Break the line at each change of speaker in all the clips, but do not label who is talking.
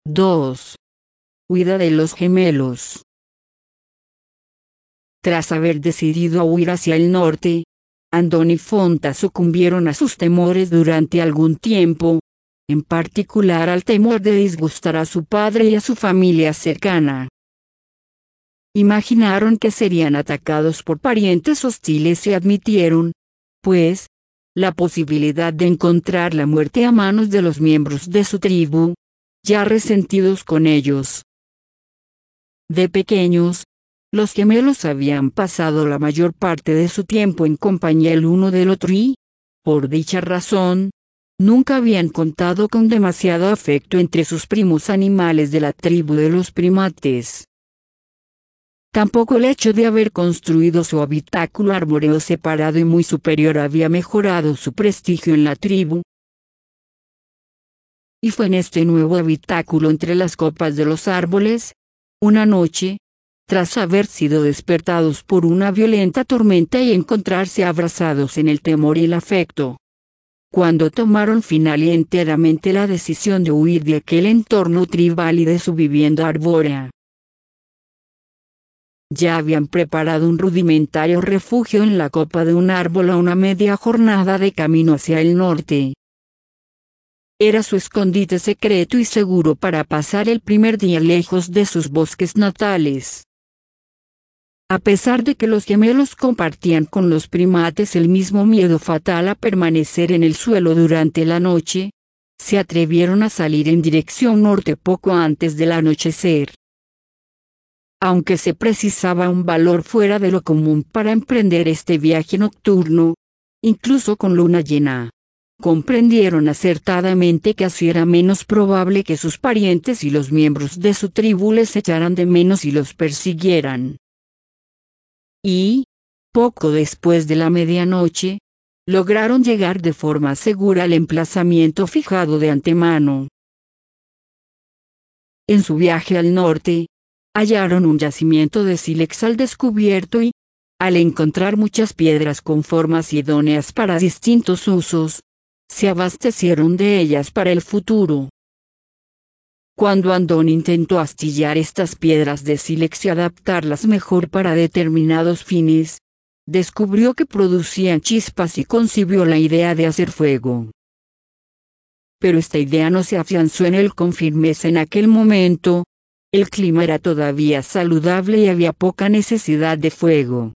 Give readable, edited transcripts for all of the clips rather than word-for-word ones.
2. Huida de los gemelos. Tras haber decidido huir hacia el norte, Andón y Fonta sucumbieron a sus temores durante algún tiempo, en particular al temor de disgustar a su padre y a su familia cercana. Imaginaron que serían atacados por parientes hostiles y admitieron, pues, la posibilidad de encontrar la muerte a manos de los miembros de su tribu, ya resentidos con ellos. De pequeños, los gemelos habían pasado la mayor parte de su tiempo en compañía el uno del otro y, por dicha razón, nunca habían contado con demasiado afecto entre sus primos animales de la tribu de los primates. Tampoco el hecho de haber construido su habitáculo arbóreo separado y muy superior había mejorado su prestigio en la tribu. Y fue en este nuevo habitáculo entre las copas de los árboles, una noche, tras haber sido despertados por una violenta tormenta y encontrarse abrazados en el temor y el afecto, cuando tomaron final y enteramente la decisión de huir de aquel entorno tribal y de su vivienda arbórea. Ya habían preparado un rudimentario refugio en la copa de un árbol a una media jornada de camino hacia el norte. Era su escondite secreto y seguro para pasar el primer día lejos de sus bosques natales. A pesar de que los gemelos compartían con los primates el mismo miedo fatal a permanecer en el suelo durante la noche, se atrevieron a salir en dirección norte poco antes del anochecer. Aunque se precisaba un valor fuera de lo común para emprender este viaje nocturno, incluso con luna llena, comprendieron acertadamente que así era menos probable que sus parientes y los miembros de su tribu les echaran de menos y los persiguieran. Y, poco después de la medianoche, lograron llegar de forma segura al emplazamiento fijado de antemano. En su viaje al norte, hallaron un yacimiento de sílex al descubierto y, al encontrar muchas piedras con formas idóneas para distintos usos, se abastecieron de ellas para el futuro. Cuando Andón intentó astillar estas piedras de sílex y adaptarlas mejor para determinados fines, descubrió que producían chispas y concibió la idea de hacer fuego. Pero esta idea no se afianzó en él con firmeza en aquel momento. El clima era todavía saludable y había poca necesidad de fuego.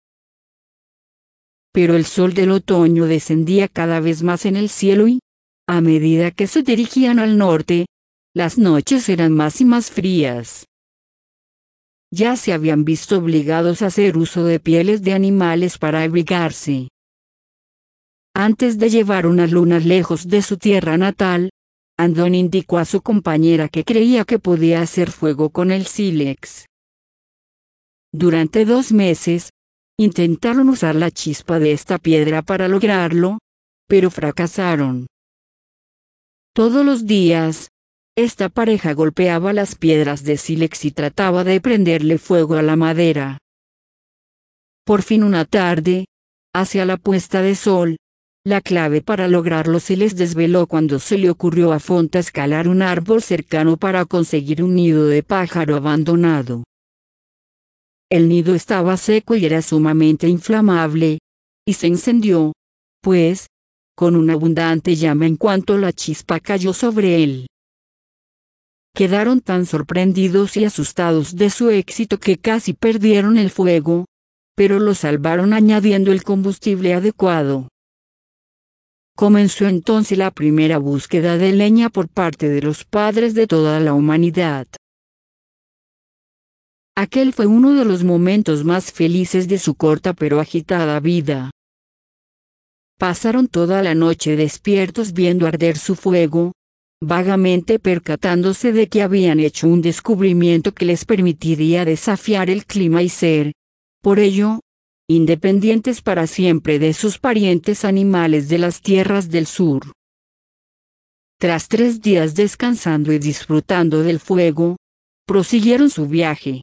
Pero el sol del otoño descendía cada vez más en el cielo y, a medida que se dirigían al norte, las noches eran más y más frías. Ya se habían visto obligados a hacer uso de pieles de animales para abrigarse. Antes de llevar unas lunas lejos de su tierra natal, Andón indicó a su compañera que creía que podía hacer fuego con el sílex. Durante 2 meses, intentaron usar la chispa de esta piedra para lograrlo, pero fracasaron. Todos los días, esta pareja golpeaba las piedras de sílex y trataba de prenderle fuego a la madera. Por fin una tarde, hacia la puesta de sol, la clave para lograrlo se les desveló cuando se le ocurrió a Fonta escalar un árbol cercano para conseguir un nido de pájaro abandonado. El nido estaba seco y era sumamente inflamable, y se encendió, pues, con una abundante llama en cuanto la chispa cayó sobre él. Quedaron tan sorprendidos y asustados de su éxito que casi perdieron el fuego, pero lo salvaron añadiendo el combustible adecuado. Comenzó entonces la primera búsqueda de leña por parte de los padres de toda la humanidad. Aquel fue uno de los momentos más felices de su corta pero agitada vida. Pasaron toda la noche despiertos viendo arder su fuego, vagamente percatándose de que habían hecho un descubrimiento que les permitiría desafiar el clima y ser, por ello, independientes para siempre de sus parientes animales de las tierras del sur. Tras 3 días descansando y disfrutando del fuego, prosiguieron su viaje.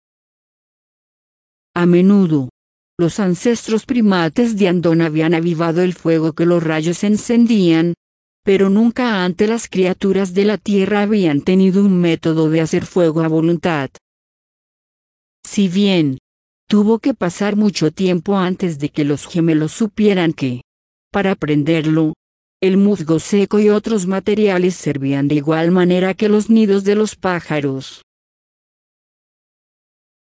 A menudo, los ancestros primates de Andón habían avivado el fuego que los rayos encendían, pero nunca antes las criaturas de la Tierra habían tenido un método de hacer fuego a voluntad. Si bien, tuvo que pasar mucho tiempo antes de que los gemelos supieran que, para prenderlo, el musgo seco y otros materiales servían de igual manera que los nidos de los pájaros.